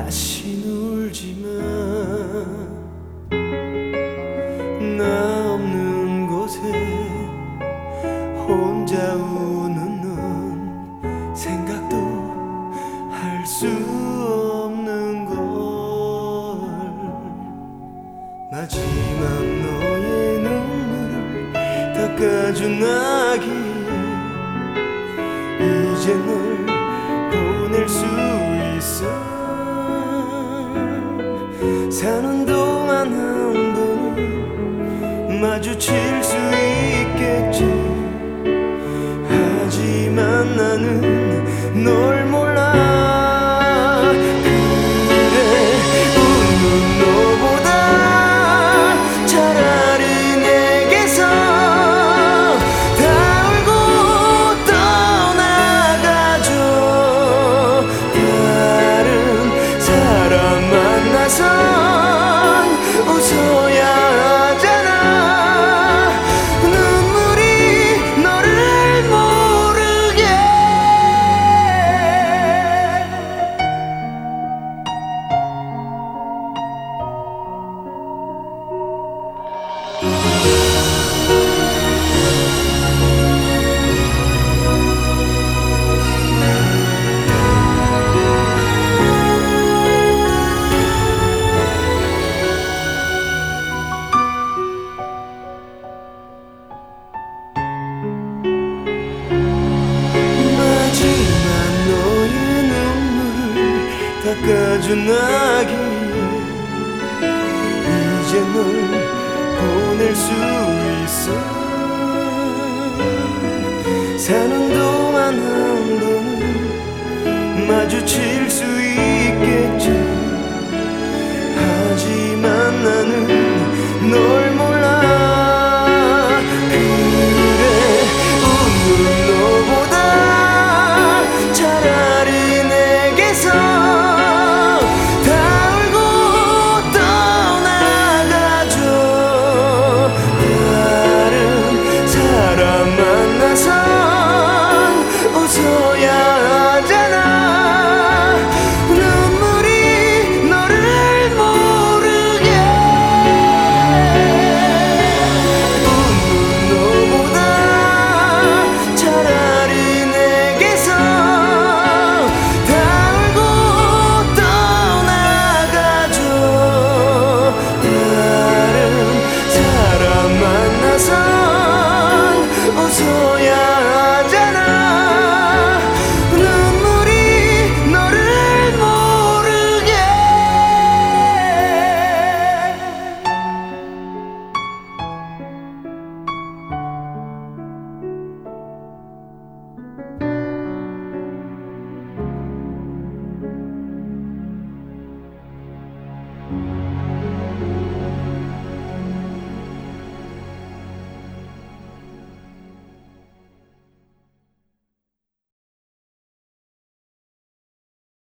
다시 울지마. 나 없는 곳에 혼자 우는 넌 생각도 할 수 없는 걸. 마지막 너의 눈물을 닦아준 나기에 이제 널 보낼 수 있어. 사는 동안 한 번은 마주칠 수 있겠지. 하지만 나는 널 몰라. 그래 웃는 너보다 차라리 내게서 다 울고 떠나가줘. 다른 사람 만나서 웃어야 하잖아. 눈물이 너를 모르게. 마지막 너의 눈물을 닦아준 나기에 이제 널 보낼 수 있어. 사는 동안 한 번은 마주칠